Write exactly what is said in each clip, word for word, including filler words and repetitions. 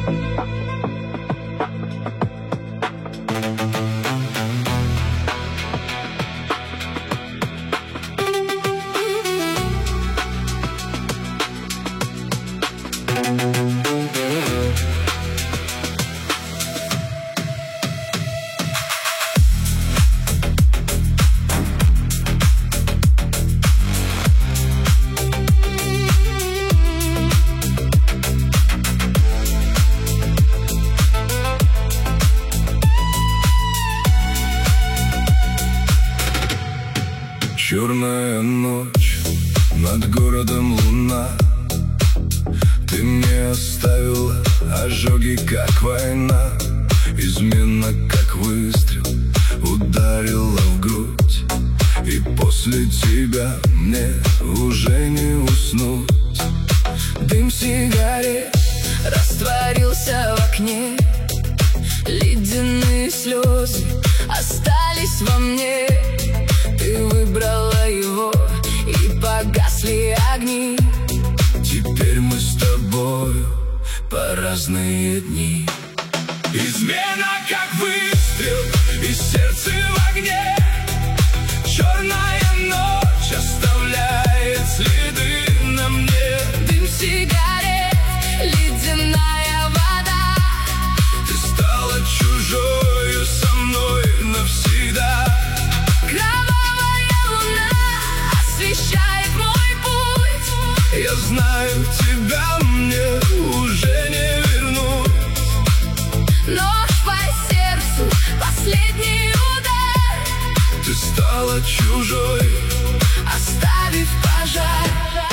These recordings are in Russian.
Черная ночь, над городом луна. Ты мне оставила ожоги, как война. Измена, как выстрел, ударила в грудь. И после тебя мне уже не уснуть. Дым сигарет растворился в окне. Ледяные слезы остались во мне. Ты выбрала его, и погасли огни. Теперь мы с тобою по разные дни. Измена, как выстрел, и сердце в огне. Черная ночь оставляет следы на мне. Дым сигарет, ледяная вода. Ты стала чужою со мной навсегда. Кровавая луна освещает мой путь. Я знаю, тебя мне уже не вернуть. Нож по сердцу, последний удар. Ты стала чужой, оставив пожар.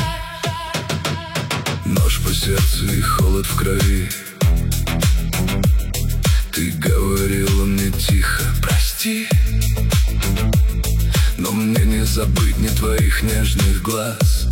Нож по сердцу и холод в крови. Ты говорила мне тихо: прости. Но мне не забыть ни твоих нежных глаз,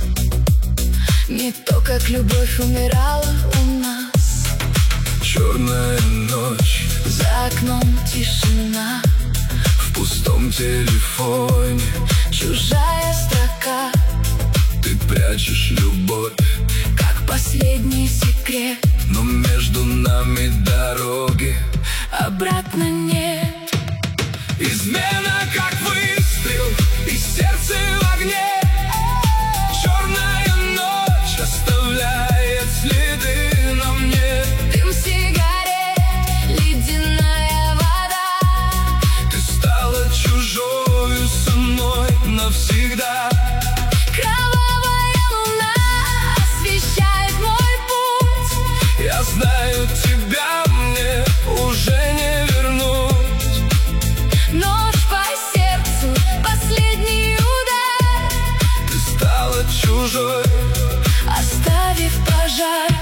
Не то, как любовь умирала у нас. черная ночь, За окном тишина, в пустом телефоне чужая строка. ты прячешь любовь, как последний секрет. но между нами дороги Обратно нет. измена, как выстрел, и сердце в огне. Черная ночь оставляет следы на мне. Дым сигарет, ледяная вода. Ты стала чужою со мной навсегда. Кровавая луна освещает мой путь. Я знаю, тебя мне уже не вернуть. Нож по сердцу, последний удар. Ты стала чужой, Оставив пожар.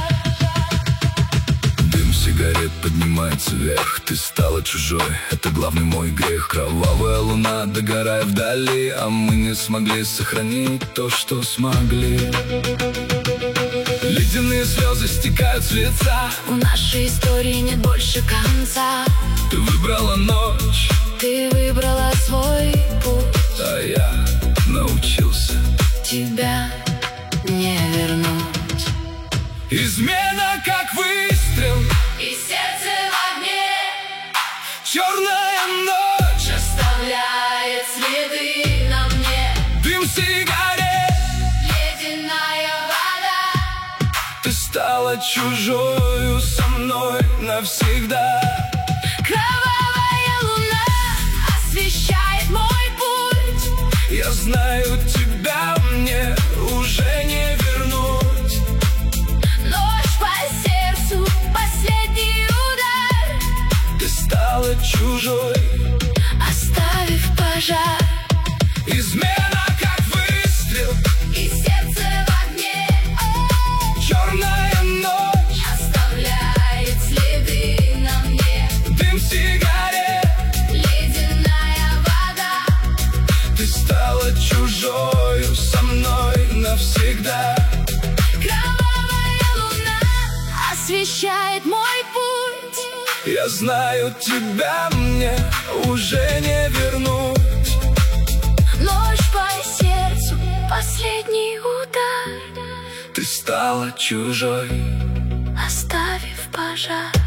дым сигарет поднимается вверх. Ты стала чужой, это главный мой грех. Кровавая луна, догорая вдали, а мы не смогли сохранить то, что смогли. Ледяные слезы стекают с лица. У нашей истории нет больше конца. Ты выбрала ночь, Ты выбрала свой путь. а я научился. Тебя не вернуть. измена, как выстрел, И сердце в огне черная ночь, оставляет следы на мне. дым сигарет. Ледяная вода. Ты стала чужою со мной навсегда. Кровавая луна освещает мой путь. Я знаю, тебя мне уже не вернуть. Нож по сердцу, последний удар. Ты стала чужой, Оставив пожар. измена, как выстрел, И сердце в огне черная ночь, оставляет следы на мне. дым сигарет. Ледяная вода. Ты стала чужою со мной навсегда. Кровавая луна освещает мой путь. Я знаю, тебя мне уже не вернуть. Нож по сердцу, последний удар. Ты стала чужой, Оставив пожар.